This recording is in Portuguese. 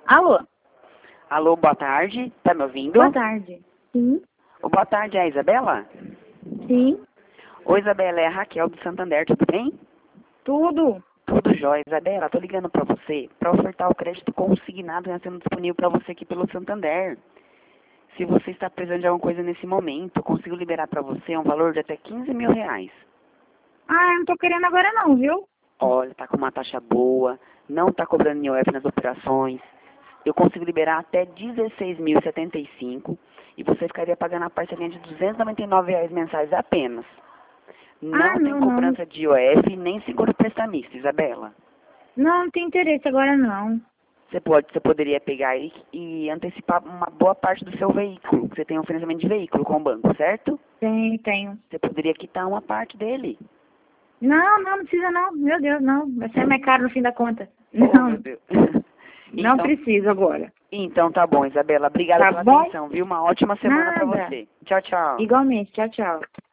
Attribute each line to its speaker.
Speaker 1: Alô?
Speaker 2: Alô, boa tarde. Tá me ouvindo?
Speaker 1: Boa tarde. Sim.
Speaker 2: Boa tarde, é a Isabela?
Speaker 1: Sim.
Speaker 2: Oi, Isabela, é a Raquel do Santander, tudo bem?
Speaker 1: Tudo.
Speaker 2: Tudo jóia. Isabela, tô ligando pra você pra ofertar o crédito consignado sendo disponível pra você aqui pelo Santander. Se você está precisando de alguma coisa nesse momento, eu consigo liberar pra você um valor de até 15 mil reais.
Speaker 1: Ah, eu não tô querendo agora não, viu?
Speaker 2: Olha, tá com uma taxa boa, não tá cobrando IOF nas operações. Eu consigo liberar até 16.075 e você ficaria pagando a parcelinha de R$ 299 mensais apenas.
Speaker 1: Ah,
Speaker 2: Não tem
Speaker 1: não.
Speaker 2: cobrança de IOF nem seguro prestamista, Isabela.
Speaker 1: Não tem interesse agora não.
Speaker 2: Você poderia pegar e antecipar uma boa parte do seu veículo. Você tem um financiamento de veículo com o banco, certo?
Speaker 1: Tenho.
Speaker 2: Você poderia quitar uma parte dele.
Speaker 1: Não precisa não. Meu Deus, não. Vai ser mais caro no fim da conta.
Speaker 2: Oh, meu
Speaker 1: Não.
Speaker 2: Deus.
Speaker 1: Não
Speaker 2: Então,
Speaker 1: preciso agora.
Speaker 2: então tá bom, Isabela. Obrigada
Speaker 1: Tá
Speaker 2: pela
Speaker 1: bom?
Speaker 2: atenção, viu? Uma ótima semana pra
Speaker 1: Nada.
Speaker 2: você. Tchau, tchau.
Speaker 1: Igualmente. Tchau, tchau.